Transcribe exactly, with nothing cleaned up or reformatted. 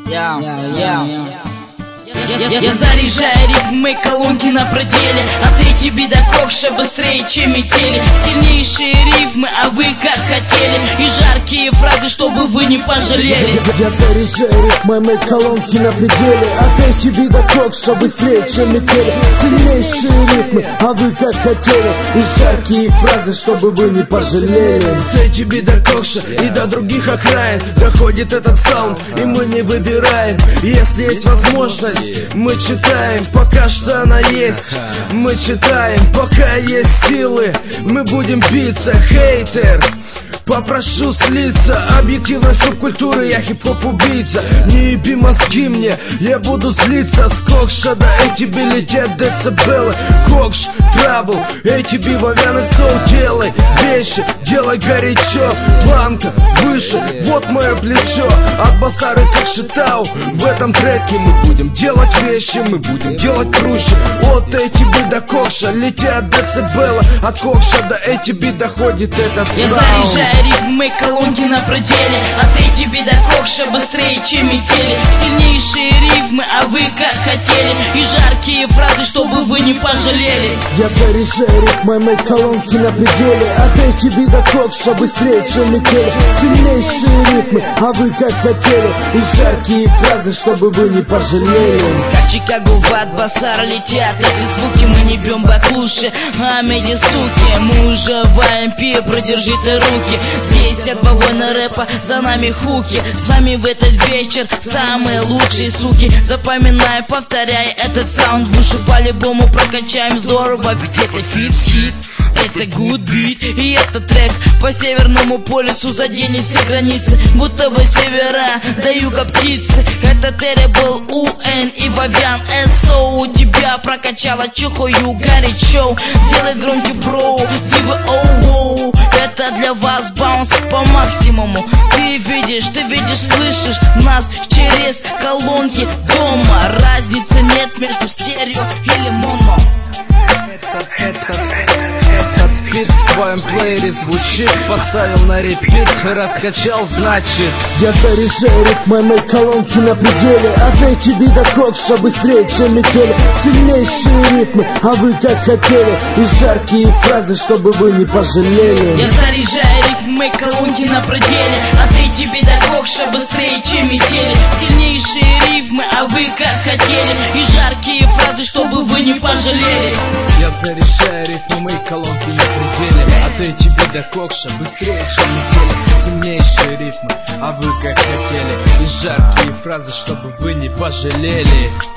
Я, я, я. Я, я, я заряжаю ритмы, колонки на пределе. От эти бедококша быстрее, чем метели. Сильнейшие рифмы, а вы как хотели. И жаркие фразы, чтобы вы не пожалели. Я, я заряжаю ритмы, мои колонки на пределе. От эти бедококша быстрее, чем метели. Сильнейшие ритмы, а вы как хотели. И жаркие фразы, чтобы вы не пожалели. С эти бедококша и до других окраин доходит этот саунд, и мы не выбираем. Если есть возможность, мы читаем, пока что она есть. Мы читаем, пока есть силы. Мы будем биться, хейтер, попрошу слиться. Объективность субкультуры, я хип-хоп убийца. Не еби мозги мне, я буду злиться. С кокша до эй ти би летят децибелы. Кокш, трабл, эй ти би, вовяный соу. Делай вещи, делай горячо. Планка выше, вот мое плечо. От басары как шитау. В этом треке мы будем делать вещи, мы будем делать круче. От эй ти би до кокша летят децибелы. От кокша до эй ти би доходит этот саунд. Я заряжаю ритмы, колонки на пределе. От эй ти би до кокша быстрее, чем метели. Сильнейшие рифмы, а вы как хотели. И жаркие фразы, чтобы вы не пожалели. Я заряжаю ритмы, мои колонки на пределе. От эй ти би до кокша быстрее, чем метели. Сильнейшие ритмы, а вы как хотели. И жаркие фразы, чтобы вы не пожалели. Как Чикаго в Ат-Басар летят эти звуки. Мы не бьем баклуши, а меди стуки. Мы уже вампир, продержи ты руки. Здесь от воина рэпа, за нами хуки. С нами в этот вечер самые лучшие суки. Запоминай, повторяй этот саунд. В уши по-любому прокачаем здорово. Ведь это фитс-хит, это good beat. И этот трек по Северному полюсу заденет все границы. Будто бы севера до юга птицы. Это Terrible ю эн и Вовян эс о. У тебя прокачала чухою горячо. Делай громче, бро, дива оу. Это для вас баунс по максимуму. Ты видишь, ты видишь, слышишь нас через колонки дома. Разницы нет между стерео или моно. Этот, этот, этот фит в твоем плеере звучит. Поставил на репит, раскачал, значит. Я заряжаю ритмы, мои колонки на пределе. От эй ти би до кокша быстрее, чем метели. Сильнейшие ритмы, а вы как хотели. И жаркие фразы, чтобы вы не пожалели. Я заряжаю ритмы, колонки на пределе. От эй ти би до кокша быстрее, чем метели. Сильнейшие рифмы, а вы как хотели. И жаркие фразы, чтобы вы не пожалели. Я заряжаю ритмы, мои колонки на пределе. От эй ти би до кокша быстрее, чем метели. Сильнейшие ритмы, а вы как хотели. И жаркие фразы, чтобы вы не пожалели.